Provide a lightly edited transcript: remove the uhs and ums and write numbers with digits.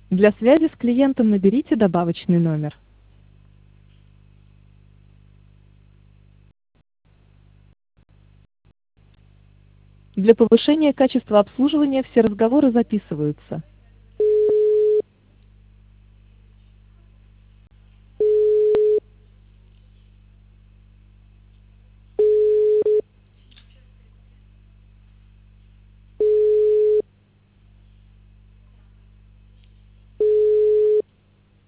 Для связи с клиентом наберите добавочный номер. Для повышения качества обслуживания все разговоры записываются.